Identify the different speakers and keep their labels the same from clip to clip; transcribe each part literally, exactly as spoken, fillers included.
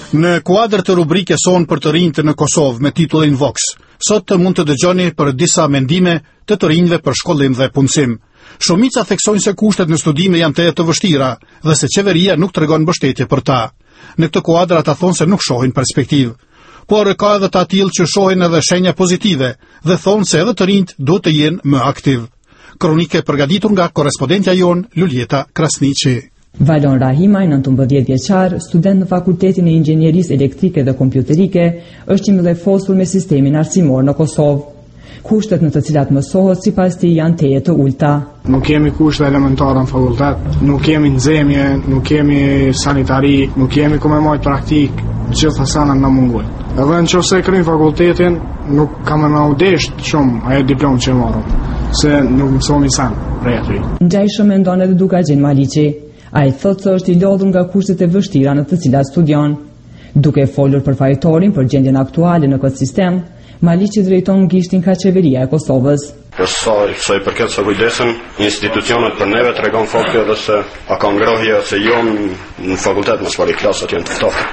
Speaker 1: Në kuadër të rubrikës sonë për të rinjtë në Kosovë me titullin Vox, sot mund të dëgjoni për disa mendime të të rinjve për shkollim dhe punësim. Shumica theksojnë se kushtet në studime janë të të vështira dhe se qeveria nuk tregon mbështetje për ta. Në këtë kuadër ata thonë se nuk shohin perspektivë. Por ka edhe të tillë që shohin edhe shenja pozitive dhe thonë se edhe të rinjt duhet të jenë më aktiv. Kronike përgatitur nga korrespondentja jon Luljeta Krasniqi.
Speaker 2: Valon Rahimaj, nëntëmbëdhjetë vjeçar, student në Fakultetin e Inxhinierisë Elektrike dhe Kompjuterike, është një millefosur me sistemin arsimor në Kosovë. Kushtet në të cilat mësohet sipas tij janë teje të ulta.
Speaker 3: Nuk kemi kushte elementare në fakultet, nuk kemi nxemje, nuk kemi sanitari, nuk kemi ku me marrë praktik, gjitha sana na mungojnë. Edhe nëse kryjm fakultetin, nuk kam më udesht shumë ajo diplomë që marrëm, se nuk mësohemi san prej aty.
Speaker 2: Ngjajshëm mendon edhe Dukaxhin Maliqi. Ai thotë se është i lodhur nga kushtet e vështira në të cilat studion. Duke folur për fajtorin për gjendjen aktuale në këtë sistem, Maliqi drejton gishtin ka qeveria e Kosovës.
Speaker 4: Për sa sa i përket së kujdesen, institucionet për neve tregon fakti edhe se a ka ngrohje ose jo në fakultet, mos pari klasat janë të ftofta.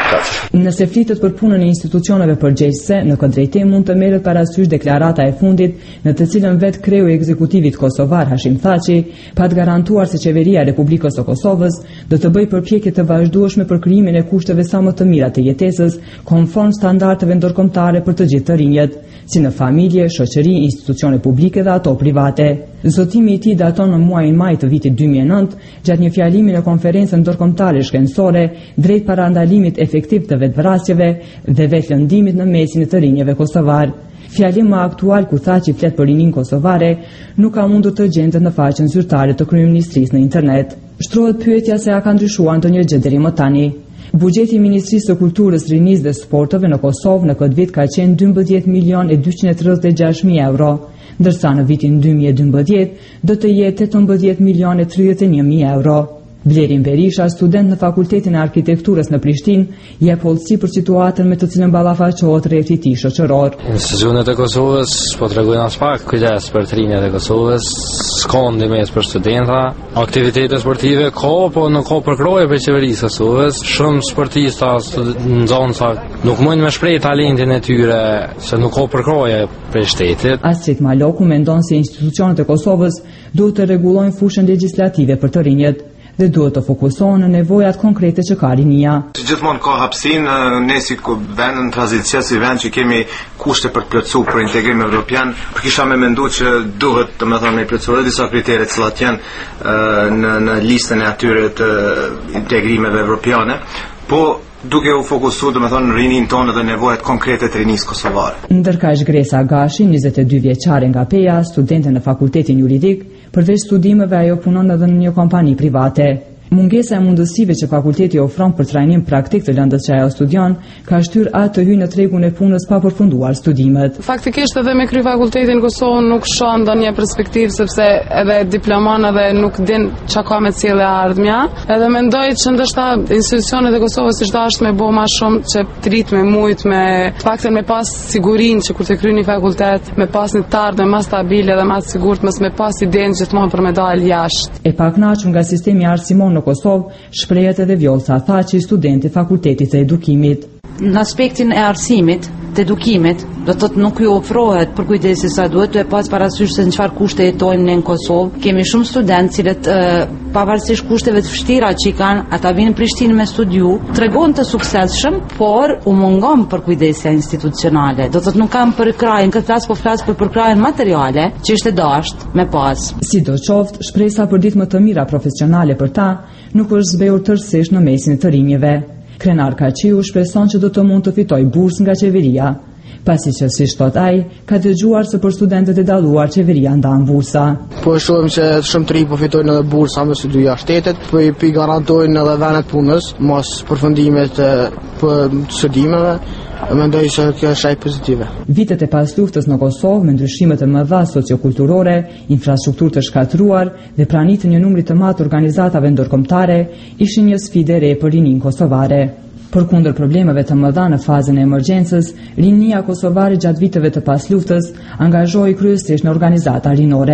Speaker 2: Nëse flitet për punën e institucioneve përgjegjëse, në këtë drejtim mund të merret parasysh deklarata e fundit në të cilën vetë kreu i ekzekutivit kosovar Hashim Thaçi pa të garantuar se qeveria e Republikës së Kosovës do të bëjë përpjekje të vazhdueshme për krijimin e kushteve sa më të mira të jetesës, konform standardeve ndërkombëtare për të gjithë të rinjët, si në familje, shoqëri, institucione publike dhe ato private. Zotimi i tij daton në muajin maj të vitit dy mijë e nëntë, gjatë një fjalimi në konferencën ndërkombëtare shkencore drejt parandalimit efektiv të vetvrasjeve dhe vetëlëndimit në mesin e të rinjeve kosovar. Fjalim më aktual ku Thaçi flet për rinin kosovare nuk ka mundur të gjendet në faqen zyrtare të kryeministrisë në internet. Shtrohet pyetja se a ka ndryshuar ndonjë gjë deri më tani. Buxheti i Ministrisë së Kulturës, Rinisë dhe Sporteve në Kosovë në këtë vit ka qenë dymbëdhjetë milion e dyqind e tridhjetë e gjashtë mijë euro, ndërsa në vitin dy mijë e dymbëdhjetë do të jetë tetëmbëdhjetë milion e tridhjetë e një mijë euro. Blerin Berisha, student në Fakultetin e Arkitekturës në Prishtinë, jep hollësi për situatën me të cilën ballafaqohet rrethti i tij shoqëror.
Speaker 5: Institucionet e Kosovës po tregojnë as pak kujdes për të rinjët e Kosovës, s'ka ndihmë për studenta, aktivitete sportive ka, po nuk ka përkroje për qeverisë së Kosovës. Shumë sportista në zonca nuk mundin me shpreh talentin e tyre se nuk ka përkroje për shtetit.
Speaker 2: Astrid Maloku mendon se institucionet e Kosovës duhet të rregullojnë fushën legjislative për të rinjët dhe duhet të fokusohen në nevojat konkrete që ka rinia.
Speaker 6: Si gjithmonë ka hapësinë, ne si vend në tranzicion, si vend që kemi kushte për të plotësuar për integrim evropian, për kisha me mendu që duhet të më thonë me plotësuar disa kritere të cilat janë në, në listën e atyre të integrimeve evropiane, po duke u fokusuar dhe me thonë në rinin tonë dhe nevojat konkrete të rinisë kosovare.
Speaker 2: Ndërkaq Gresa Gashi, njëzet e dy vjeçare nga Peja, studente në Fakultetin Juridik, përveç studimeve ajo punon edhe në një kompani private. Mungesa e mundësive që fakulteti ofron për trajnim praktik të lëndës që ajo studion ka shtyr atë të hyjë në tregun e punës pa përfunduar studimet.
Speaker 7: Faktikisht edhe me kry fakultetin në Kosovë nuk shoh ndonjë perspektivë sepse edhe diplomon edhe nuk din çka ka me cilë ardhmja. Edhe mendoj që ndoshta institucionet e Kosovës është dashur me bë më shumë që të rrit me mujt me të paktën me pas sigurinë që kur të kryeni fakultet, me pas një të ardhmë më stabile dhe më të sigurt, mos me pas idenë gjithmonë për me dalë jashtë.
Speaker 2: E pakënaqur nga sistemi arsimor në Kosovë, shprehet edhe Vjosa Thaçi, studenti Fakultetit të Edukimit.
Speaker 8: Në aspektin e arsimit, të edukimit, do të thotë nuk ju ofrohet për kujdesi sa duhet, duhet pas parasysh se në çfarë kushte jetojmë ne në Kosovë. Kemi shumë studentë cilët pavarësisht kushteve të vështira që i kanë, ata vinë në Prishtinë me studiu, tregon të suksesshëm, por u mungon për kujdesja institucionale. Do të thotë nuk kanë për krajin, këtë flas po flas për përkrajën materiale, që është e dashur me pas.
Speaker 2: Sidoqoftë, shpresa për ditë më të mira profesionale për ta nuk është zbehur tërësisht në mesin e të rinjeve. Krenar Kaqiu shpreson që do të mund të fitoj bursë nga qeveria, pasi që, si thot ai, ka dëgjuar se për studentët e dalluar qeveria ndan bursa.
Speaker 3: Po shohim se shumë të rinj po fitojnë edhe bursa me studi jashtë shtetit, po i garantojnë edhe vendet punës, mos përfundimet për studimeve. Mendoj se kjo është ajë pozitive.
Speaker 2: Vitet e pas luftës në Kosovë, me ndryshimet e mëdha sociokulturore, infrastrukturë të shkatruar dhe pranit një numri të madh organizatave ndërkombëtare, ishin një sfidë e re për rinin kosovare. Përkundër problemeve të mëdha në fazën e emergjencës, rinia kosovare gjatë viteve të pas luftës angazhoi kryesisht në organizata rinore.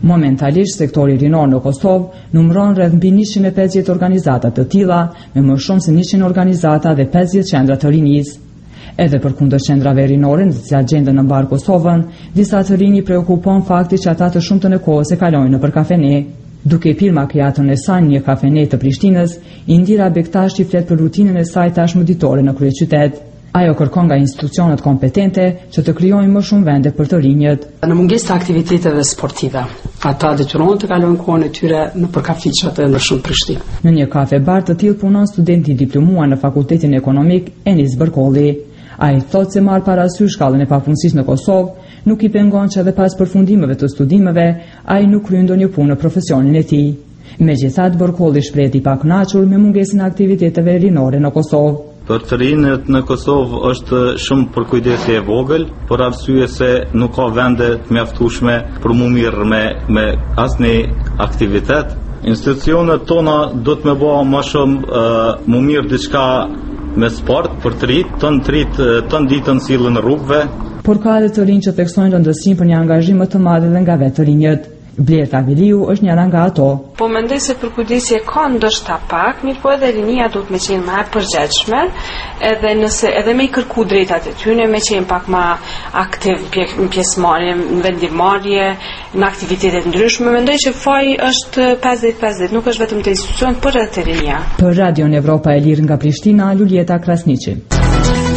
Speaker 2: Momentalisht, sektori rinor në Kosovë numëron rreth mbi njëqind e pesëdhjetë organizata të tilla, me më shumë se njëqind organizata dhe pesëdhjetë qendra të rinisë. Edhe përkundër qendrave rinore në të cilat gjenden në mbar Kosovën, disa të rinj i preokupon fakti që ata të shumtën e kohës e kalojnë nëpër kafene. Duke pirë makriatën e saj në një kafene të Prishtinës, Indira Bektashi flet për rutinën e saj tashmë ditore në kryeqytet. Ajo kërkon nga institucionet kompetente që të krijojnë më shumë vende për të rinjët.
Speaker 9: Në mungesë të aktiviteteve sportive, ata detyrohen të kalojnë kohën e tyre nëpër kafiçat e ndryshëm Prishtinë.
Speaker 2: Në një kafe bar të tillë punon studenti i diplomuar në Fakultetin Ekonomik Enis Bërkolli. Ai thotë se marr parasysh shkallën e papunësisë në Kosovë, nuk i pengon që edhe pas përfundimeve të studimeve, ai nuk kryen ndonjë punë në profesionin e tij. Megjithatë, Bërkolli shpreh i pakënaqur me mungesën e aktiviteteve rinore në Kosovë.
Speaker 10: Për të rinjët në Kosovë është shumë përkujdesje e vogël, për arsye se nuk ka vende të mjaftueshme për mu mirë me, me asnjë aktivitet. Institucionet tona do të më bëjë më shumë uh, mu mirë diçka me sport për të rit, të në të rit, të në ditën silën në rrugëve.
Speaker 2: Por ka edhe të rinj që theksojnë rëndësinë për një angazhim më të madh edhe nga vetë të rinjët. Blerta Viliu është njëra nga ato.
Speaker 11: Po mendoj se përkujdesje ka ndoshta pak, mirë po edhe rinia duhet me qenë më e përgjegjshme, edhe nëse edhe me i kërku drejtat e tyre, me qenë pak më aktiv në pjesëmarrje, në vendimarrje, në aktivitete të ndryshme. Mendoj që faji është pesëdhjetë pesëdhjetë, nuk është vetëm te institucionet, por edhe te rinia.
Speaker 2: Për Radion Evropa e Lirë nga Prishtina, Lulieta Krasniqi.